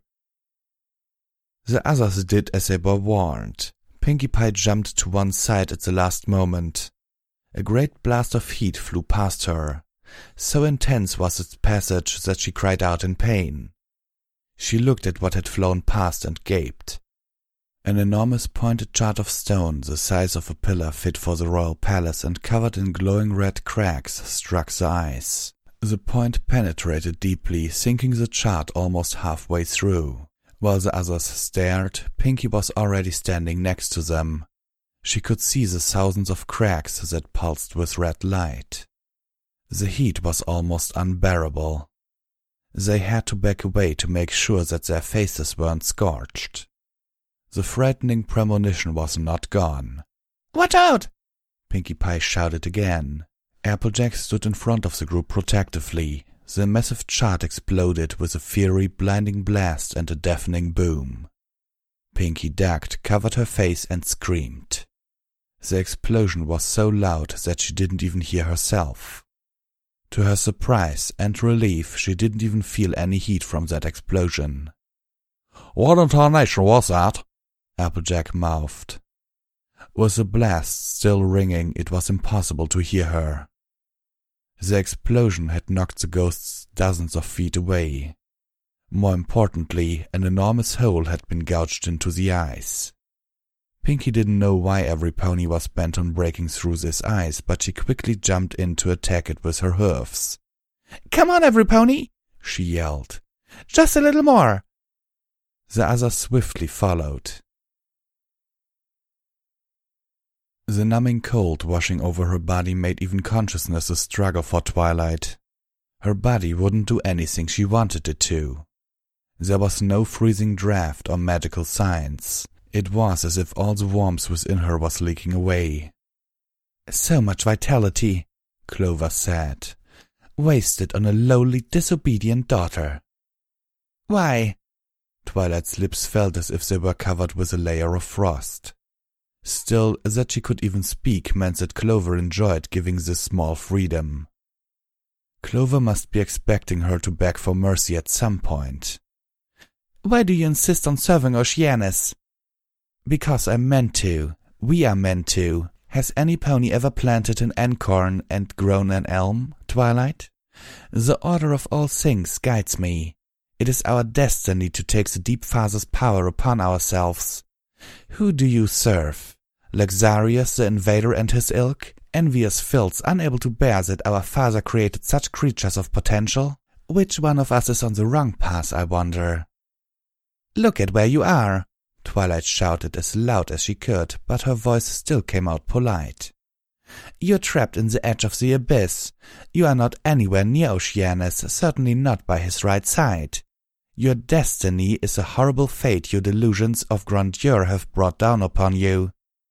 The others did as they were warned. Pinkie Pie jumped to one side at the last moment. A great blast of heat flew past her. So intense was its passage that she cried out in pain. She looked at what had flown past and gaped. An enormous pointed chart of stone, the size of a pillar fit for the royal palace and covered in glowing red cracks, struck the ice. The point penetrated deeply, sinking the chart almost halfway through. While the others stared, Pinkie was already standing next to them. She could see the thousands of cracks that pulsed with red light. The heat was almost unbearable. They had to back away to make sure that their faces weren't scorched. The frightening premonition was not gone. "Watch out!" Pinkie Pie shouted again. Applejack stood in front of the group protectively. The massive chart exploded with a fiery, blinding blast and a deafening boom. Pinky ducked, covered her face, and screamed. The explosion was so loud that she didn't even hear herself. To her surprise and relief, she didn't even feel any heat from that explosion. "What in tarnation was that?" Applejack mouthed. With the blast still ringing, it was impossible to hear her. The explosion had knocked the ghosts dozens of feet away. More importantly, an enormous hole had been gouged into the ice. Pinky didn't know why every pony was bent on breaking through this ice, but she quickly jumped in to attack it with her hooves. "Come on, every pony!" she yelled. "Just a little more!" The others swiftly followed. The numbing cold washing over her body made even consciousness a struggle for Twilight. Her body wouldn't do anything she wanted it to. There was no freezing draft or magical signs. It was as if all the warmth within her was leaking away. "So much vitality," Clover said. "Wasted on a lowly, disobedient daughter." "Why?" Twilight's lips felt as if they were covered with a layer of frost. Still, that she could even speak meant that Clover enjoyed giving this small freedom. Clover must be expecting her to beg for mercy at some point. "Why do you insist on serving Oceanus?" "Because I'm meant to. We are meant to. Has any pony ever planted an acorn and grown an elm, Twilight? The order of all things guides me. It is our destiny to take the Deep Father's power upon ourselves. Who do you serve? Laxarius the Invader and his ilk? Envious filths unable to bear that our father created such creatures of potential? Which one of us is on the wrong path, I wonder?" "Look at where you are," Twilight shouted as loud as she could, but her voice still came out polite. "You're trapped in the edge of the abyss. You are not anywhere near Oceanus, certainly not by his right side. Your destiny is a horrible fate your delusions of grandeur have brought down upon you."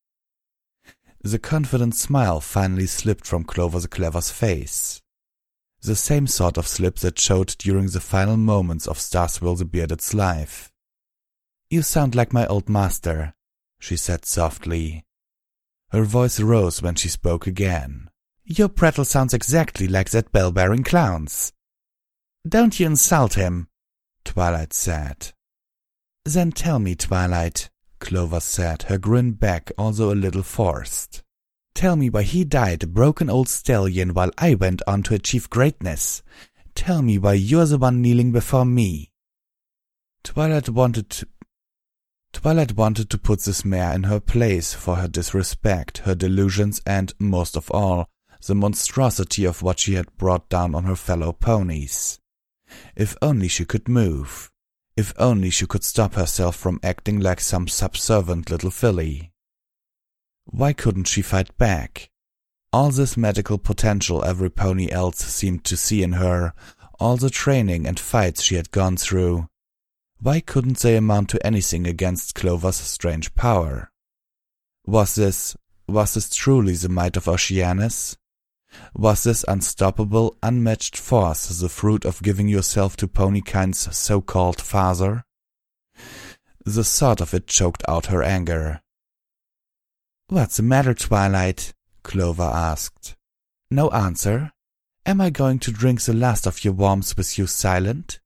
The confident smile finally slipped from Clover the Clever's face. The same sort of slip that showed during the final moments of Starswill the Bearded's life. "You sound like my old master," she said softly. Her voice rose when she spoke again. "Your prattle sounds exactly like that bell-bearing clown's." "Don't you insult him," Twilight said. "Then tell me, Twilight," Clover said, her grin back, although a little forced. "Tell me why he died a broken old stallion while I went on to achieve greatness. Tell me why you're the one kneeling before me." Twilight wanted to... Twilight wanted to put this mare in her place for her disrespect, her delusions, and, most of all, the monstrosity of what she had brought down on her fellow ponies. If only she could move. If only she could stop herself from acting like some subservient little filly. Why couldn't she fight back? All this magical potential every pony else seemed to see in her, all the training and fights she had gone through. Why couldn't they amount to anything against Clover's strange power? Was this, was this truly the might of Oceanus? Was this unstoppable, unmatched force the fruit of giving yourself to ponykind's so-called father? The thought of it choked out her anger. "What's the matter, Twilight?" Clover asked. "No answer? Am I going to drink the last of your warmth with you silent?"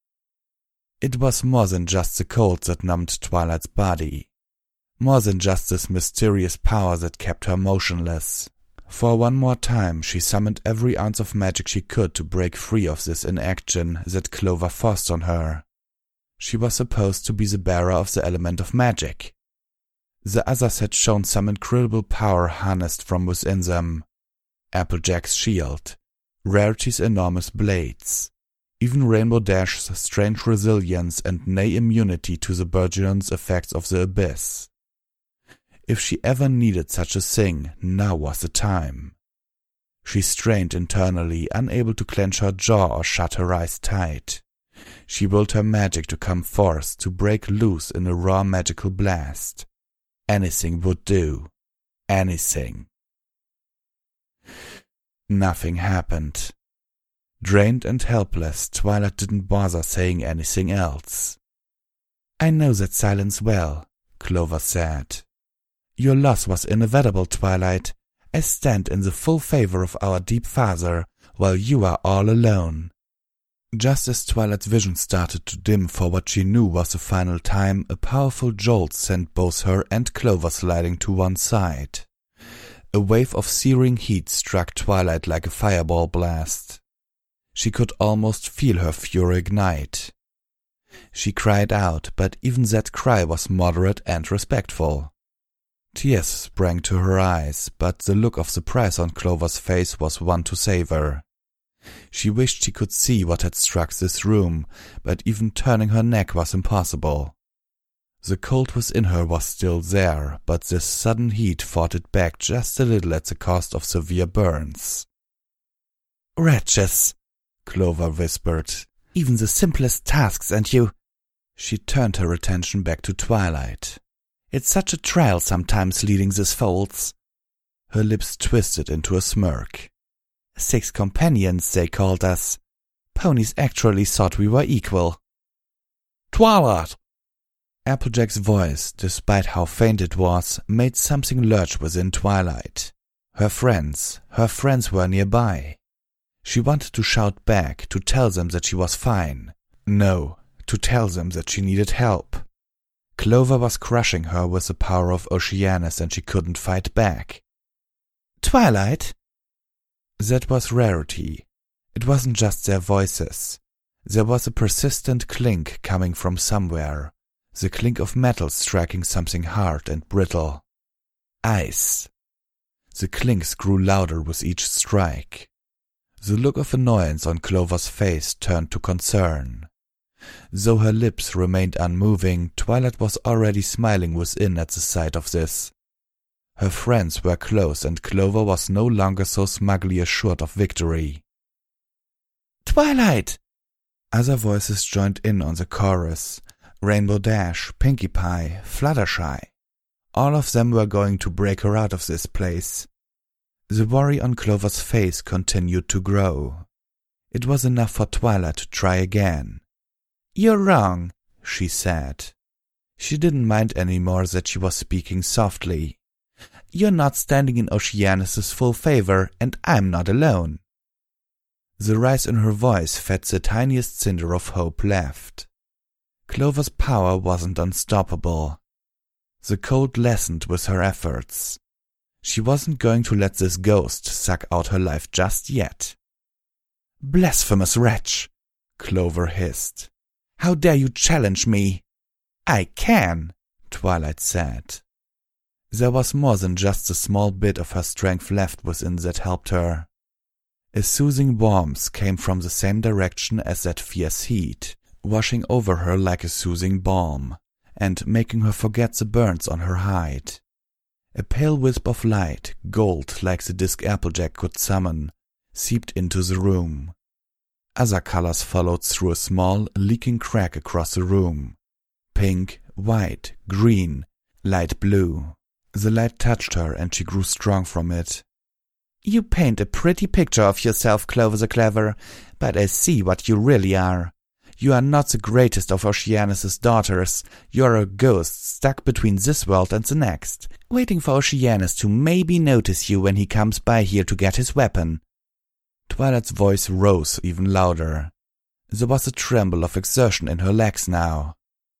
It was more than just the cold that numbed Twilight's body. More than just this mysterious power that kept her motionless. For one more time she summoned every ounce of magic she could to break free of this inaction that Clover forced on her. She was supposed to be the bearer of the element of magic. The others had shown some incredible power harnessed from within them. Applejack's shield, Rarity's enormous blades, even Rainbow Dash's strange resilience and nay immunity to the burgeoning effects of the abyss. If she ever needed such a thing, now was the time. She strained internally, unable to clench her jaw or shut her eyes tight. She willed her magic to come forth, to break loose in a raw magical blast. Anything would do. Anything. Nothing happened. Drained and helpless, Twilight didn't bother saying anything else. "I know that silence well," Clover said. "Your loss was inevitable, Twilight. I stand in the full favor of our Deep Father, while you are all alone." Just as Twilight's vision started to dim for what she knew was the final time, a powerful jolt sent both her and Clover sliding to one side. A wave of searing heat struck Twilight like a fireball blast. She could almost feel her fury ignite. She cried out, but even that cry was moderate and respectful. Tears sprang to her eyes, but the look of surprise on Clover's face was one to savor. She wished she could see what had struck this room, but even turning her neck was impossible. The cold within her was still there, but this sudden heat fought it back just a little at the cost of severe burns. "Wretches," Clover whispered. "Even the simplest tasks and you—" She turned her attention back to Twilight. "It's such a trial sometimes leading these folds." Her lips twisted into a smirk. "Six companions, they called us. Ponies actually thought we were equal." "Twilight!" Applejack's voice, despite how faint it was, made something lurch within Twilight. Her friends, her friends were nearby. She wanted to shout back, to tell them that she was fine. No, to tell them that she needed help. Clover was crushing her with the power of Oceanus, and she couldn't fight back. "Twilight?" That was Rarity. It wasn't just their voices. There was a persistent clink coming from somewhere, the clink of metal striking something hard and brittle. Ice. The clinks grew louder with each strike. The look of annoyance on Clover's face turned to concern. Though her lips remained unmoving, Twilight was already smiling within at the sight of this. Her friends were close, and Clover was no longer so smugly assured of victory. "Twilight!" Other voices joined in on the chorus. Rainbow Dash, Pinkie Pie, Fluttershy. All of them were going to break her out of this place. The worry on Clover's face continued to grow. It was enough for Twilight to try again. "You're wrong," she said. She didn't mind anymore that she was speaking softly. "You're not standing in Oceanus's full favor, and I'm not alone." The rise in her voice fed the tiniest cinder of hope left. Clover's power wasn't unstoppable. The cold lessened with her efforts. She wasn't going to let this ghost suck out her life just yet. "Blasphemous wretch!" Clover hissed. "How dare you challenge me?" "I can," Twilight said. There was more than just a small bit of her strength left within that helped her. A soothing warmth came from the same direction as that fierce heat, washing over her like a soothing balm, and making her forget the burns on her hide. A pale wisp of light, gold like the disc Applejack could summon, seeped into the room. Other colors followed through a small, leaking crack across the room. Pink, white, green, light blue. The light touched her, and she grew strong from it. "You paint a pretty picture of yourself, Clover the Clever, but I see what you really are. You are not the greatest of Oceanus's daughters. You are a ghost stuck between this world and the next, waiting for Oceanus to maybe notice you when he comes by here to get his weapon." Twilight's voice rose even louder. There was a tremble of exertion in her legs now.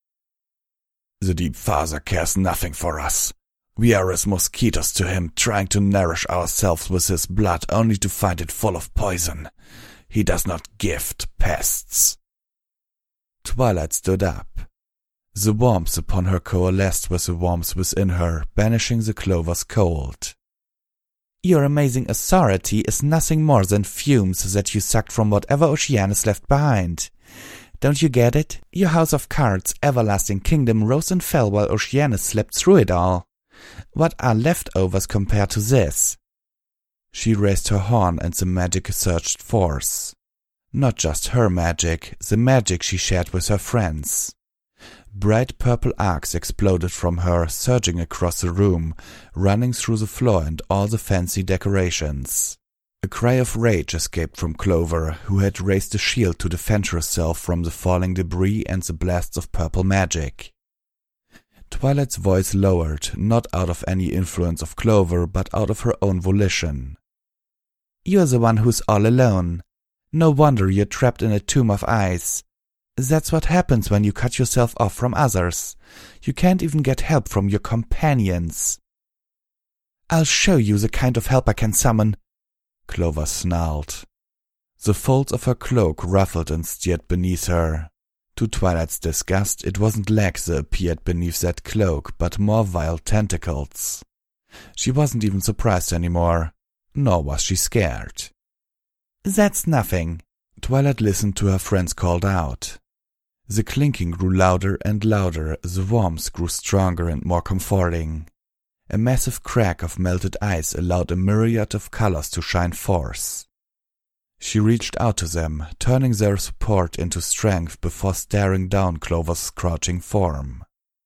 "The Deep Father cares nothing for us. We are as mosquitoes to him, trying to nourish ourselves with his blood only to find it full of poison. He does not gift pests." Twilight stood up. The warmth upon her coalesced with the warmth within her, banishing the Clover's cold. "Your amazing authority is nothing more than fumes that you sucked from whatever Oceanus left behind. Don't you get it? Your house of cards' everlasting kingdom rose and fell while Oceanus slept through it all. What are leftovers compared to this?" She raised her horn, and the magic surged forth. Not just her magic, the magic she shared with her friends. Bright purple arcs exploded from her, surging across the room, running through the floor and all the fancy decorations. A cry of rage escaped from Clover, who had raised a shield to defend herself from the falling debris and the blasts of purple magic. Twilight's voice lowered, not out of any influence of Clover, but out of her own volition. "You're the one who's all alone. No wonder you're trapped in a tomb of ice. That's what happens when you cut yourself off from others. You can't even get help from your companions." "I'll show you the kind of help I can summon," Clover snarled. The folds of her cloak ruffled and stirred beneath her. To Twilight's disgust, it wasn't legs that appeared beneath that cloak, but more vile tentacles. She wasn't even surprised anymore, nor was she scared. "That's nothing." Twilight listened to her friends called out. The clinking grew louder and louder, the warmth grew stronger and more comforting. A massive crack of melted ice allowed a myriad of colors to shine forth. She reached out to them, turning their support into strength before staring down Clover's crouching form.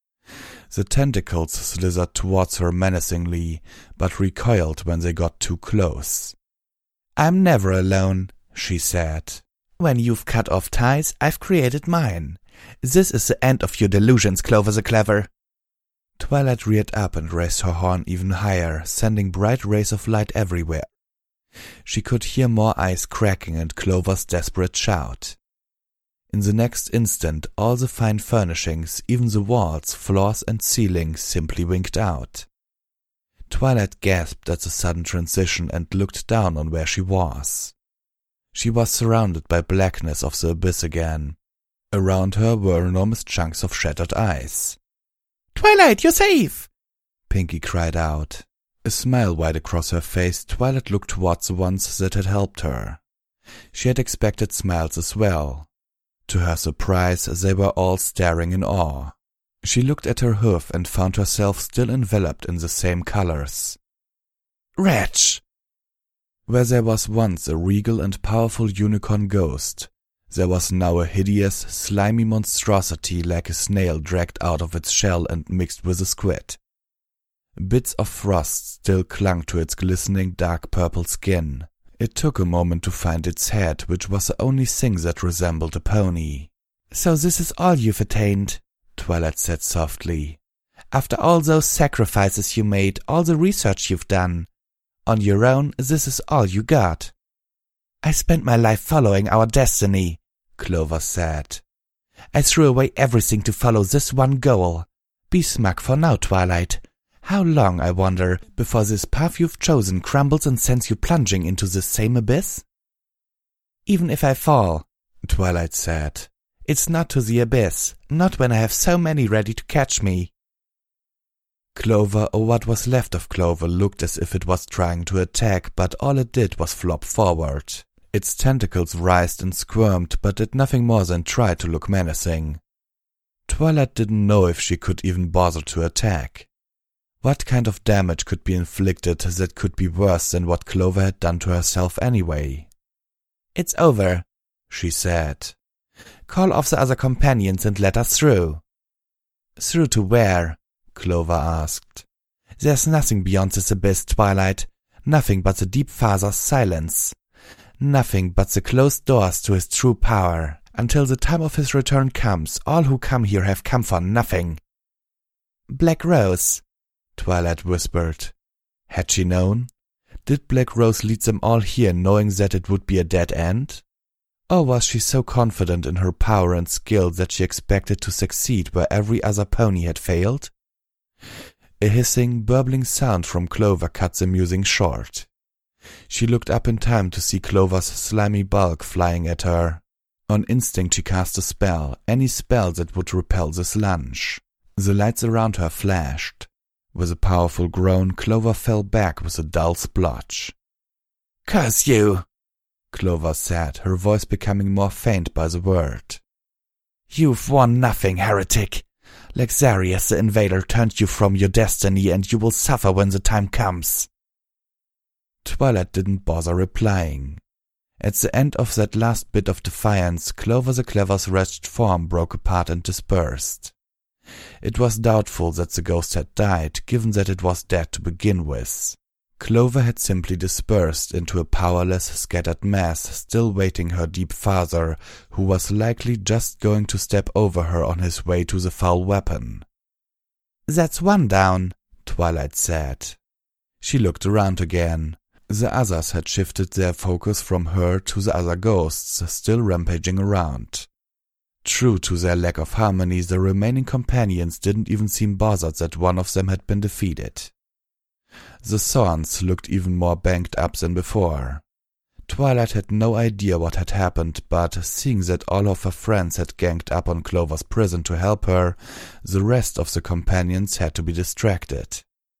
The tentacles slithered towards her menacingly, but recoiled when they got too close. "I'm never alone," she said. "When you've cut off ties, I've created mine. This is the end of your delusions, Clover the Clever." Twilight reared up and raised her horn even higher, sending bright rays of light everywhere. She could hear more ice cracking and Clover's desperate shout. In the next instant, all the fine furnishings, even the walls, floors, and ceilings, simply winked out. Twilight gasped at the sudden transition and looked down on where she was. She was surrounded by blackness of the abyss again. Around her were enormous chunks of shattered ice. "Twilight, you're safe!" Pinkie cried out. A smile wide across her face, Twilight looked towards the ones that had helped her. She had expected smiles as well. To her surprise, they were all staring in awe. She looked at her hoof and found herself still enveloped in the same colors. "Wretch!" Where there was once a regal and powerful unicorn ghost, there was now a hideous, slimy monstrosity like a snail dragged out of its shell and mixed with a squid. Bits of frost still clung to its glistening dark purple skin. It took a moment to find its head, which was the only thing that resembled a pony. "So this is all you've attained," Twilight said softly. "After all those sacrifices you made, all the research you've done. On your own, this is all you got." "I spent my life following our destiny," Clover said. "I threw away everything to follow this one goal. Be smug for now, Twilight. How long, I wonder, before this path you've chosen crumbles and sends you plunging into the same abyss?" "Even if I fall," Twilight said, "it's not to the abyss, not when I have so many ready to catch me." Clover, or what was left of Clover, looked as if it was trying to attack, but all it did was flop forward. Its tentacles writhed and squirmed, but did nothing more than try to look menacing. Twilight didn't know if she could even bother to attack. What kind of damage could be inflicted that could be worse than what Clover had done to herself anyway? "It's over," she said. "Call off the other companions and let us through." "Through to where?" Clover asked. "There's nothing beyond this abyss, Twilight. Nothing but the deep Father's silence. Nothing but the closed doors to his true power. Until the time of his return comes, all who come here have come for nothing." "Black Rose," Twilight whispered. Had she known? Did Black Rose lead them all here knowing that it would be a dead end? Or was she so confident in her power and skill that she expected to succeed where every other pony had failed? A hissing, burbling sound from Clover cut the musing short. She looked up in time to see Clover's slimy bulk flying at her. On instinct she cast a spell, any spell that would repel this lunge. The lights around her flashed. With a powerful groan, Clover fell back with a dull splotch. "Curse you!" Clover said, her voice becoming more faint by the word. "You've won nothing, heretic. Lexarius the Invader turned you from your destiny, and you will suffer when the time comes." Twilight didn't bother replying. At the end of that last bit of defiance, Clover the Clever's wretched form broke apart and dispersed. It was doubtful that the ghost had died, given that it was dead to begin with. Clover had simply dispersed into a powerless, scattered mass, still waiting her deep father, who was likely just going to step over her on his way to the foul weapon. "That's one down," Twilight said. She looked around again. The others had shifted their focus from her to the other ghosts, still rampaging around. True to their lack of harmony, the remaining companions didn't even seem bothered that one of them had been defeated. The Thorns looked even more banged up than before. Twilight had no idea what had happened, but seeing that all of her friends had ganged up on Clover's prison to help her, the rest of the companions had to be distracted.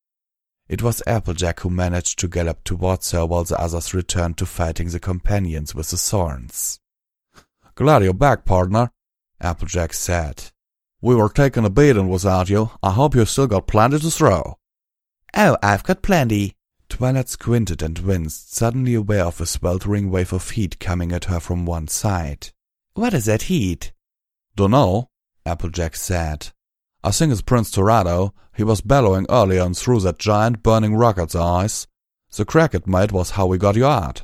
It was Applejack who managed to gallop towards her while the others returned to fighting the companions with the Thorns. "Glad you're back, partner," Applejack said. "We were taking a beating without you. I hope you still got plenty to throw." "Oh, I've got plenty." Twilight squinted and winced, suddenly aware of a sweltering wave of heat coming at her from one side. "What is that heat?" "Dunno," Applejack said. "I think it's Prince Torado. He was bellowing earlier and threw that giant burning rock at the eyes. The crack it made was how we got you out."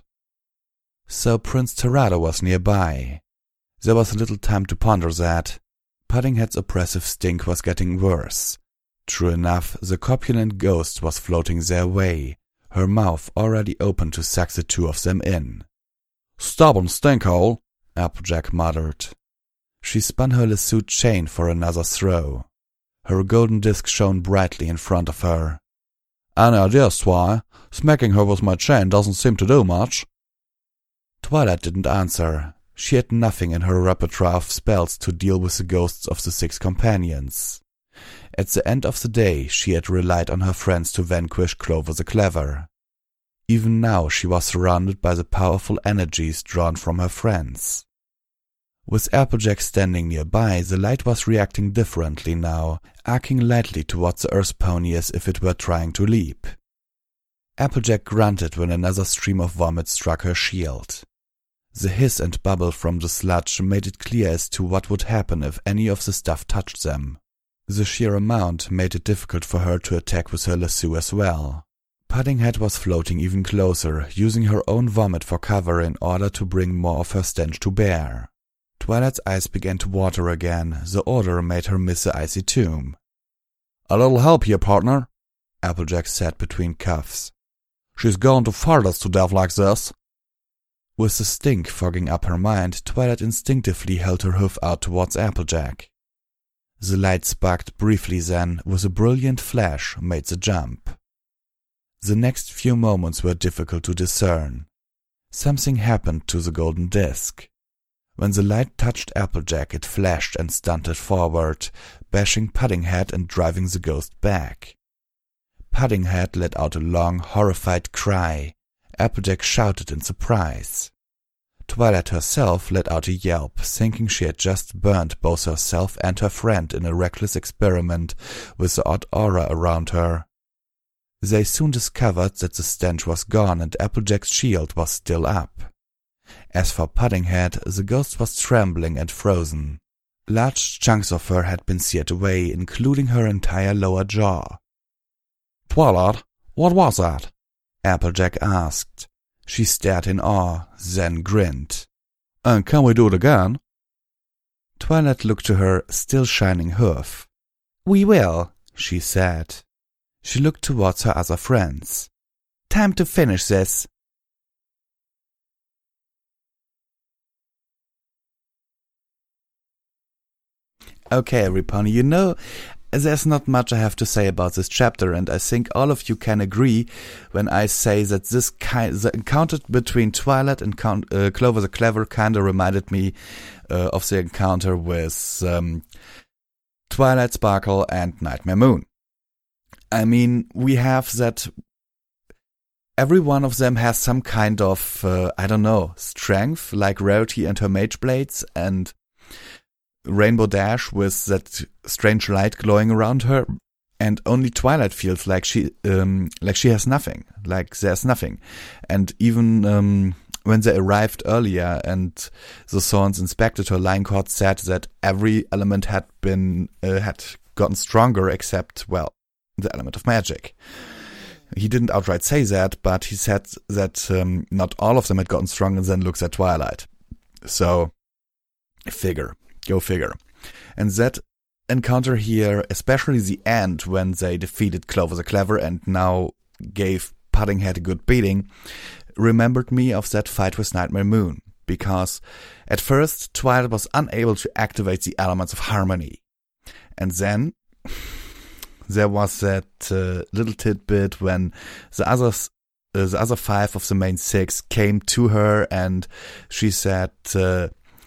So Prince Torado was nearby. There was little time to ponder that. Puddinghead's oppressive stink was getting worse. True enough, the corpulent ghost was floating their way, her mouth already open to suck the two of them in. "Stubborn stinkhole," Applejack muttered. She spun her lassoed chain for another throw. Her golden disc shone brightly in front of her. "Any ideas, Twi? Smacking her with my chain doesn't seem to do much." Twilight didn't answer. She had nothing in her repertoire of spells to deal with the ghosts of the six companions. At the end of the day, she had relied on her friends to vanquish Clover the Clever. Even now she was surrounded by the powerful energies drawn from her friends. With Applejack standing nearby, the light was reacting differently now, arcing lightly towards the earth pony as if it were trying to leap. Applejack grunted when another stream of vomit struck her shield. The hiss and bubble from the sludge made it clear as to what would happen if any of the stuff touched them. The sheer amount made it difficult for her to attack with her lasso as well. Puddinghead was floating even closer, using her own vomit for cover in order to bring more of her stench to bear. Twilight's eyes began to water again. The odor made her miss the icy tomb. "A little help here, partner," Applejack said between cuffs. "She's going to fart us to death like this." With the stink fogging up her mind, Twilight instinctively held her hoof out towards Applejack. The light sparked briefly, then, with a brilliant flash, made the jump. The next few moments were difficult to discern. Something happened to the golden disc. When the light touched Applejack, it flashed and stunted forward, bashing Puddinghead and driving the ghost back. Puddinghead let out a long, horrified cry. Applejack shouted in surprise. Twilight herself let out a yelp, thinking she had just burned both herself and her friend in a reckless experiment with the odd aura around her. They soon discovered that the stench was gone and Applejack's shield was still up. As for Puddinghead, the ghost was trembling and frozen. Large chunks of her had been seared away, including her entire lower jaw. "Twilight, what was that?" Applejack asked. She stared in awe, then grinned. "And can we do it again?" Twilight looked to her still shining hoof. "We will," she said. She looked towards her other friends. "Time to finish this." Okay, Riponi, you know, there's not much I have to say about this chapter, and I think all of you can agree when I say that this kind, the encounter between Twilight and Count, uh, Clover the Clever kind of reminded me uh, of the encounter with um, Twilight Sparkle and Nightmare Moon. I mean, we have that. Every one of them has some kind of, uh, I don't know, strength, like Rarity and her Mage Blades, and Rainbow Dash with that strange light glowing around her, and only Twilight feels like she um, like she has nothing, like there's nothing. And even um, when they arrived earlier and the Thorns inspected her, Lioncourt said that every element had been uh, had gotten stronger except, well, the element of magic. he didn't outright say that, but he said that um, not all of them had gotten strong, and then looks at Twilight. So, figure. Go figure. And that encounter here, especially the end when they defeated Clover the Clever and now gave Puddinghead a good beating, remembered me of that fight with Nightmare Moon. Because at first, Twilight was unable to activate the elements of harmony. And then there was that uh, little tidbit when the others, uh, the other five of the main six came to her, and she said, uh,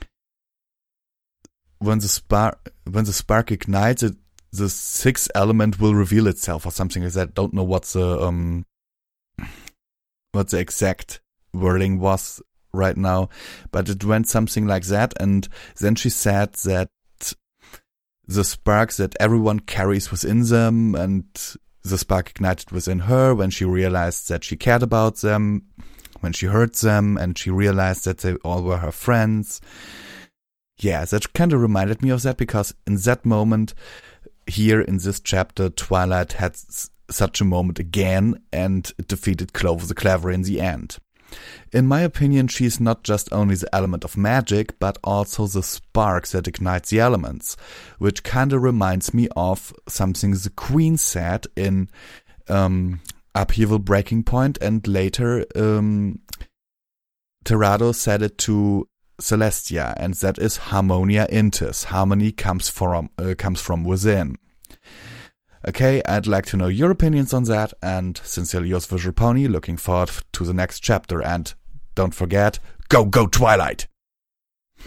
"When the spark, when the spark ignites, it, the sixth element will reveal itself," or something like that. Don't know what the um, what the exact wording was right now, but it went something like that. And then she said that the sparks that everyone carries within them, and the spark ignited within her when she realized that she cared about them, when she heard them, and she realized that they all were her friends. Yeah, that kind of reminded me of that, because in that moment, here in this chapter, Twilight had s- such a moment again and defeated Clover the Clever in the end. In my opinion, she is not just only the element of magic, but also the spark that ignites the elements, which kinda reminds me of something the Queen said in um, Upheaval Breaking Point, and later um, Terrado said it to Celestia, and that is Harmonia Intis. Harmony comes from uh, comes from within. Okay, I'd like to know your opinions on that, and sincerely yours, Visual Pony, looking forward to the next chapter, and don't forget, go, go Twilight!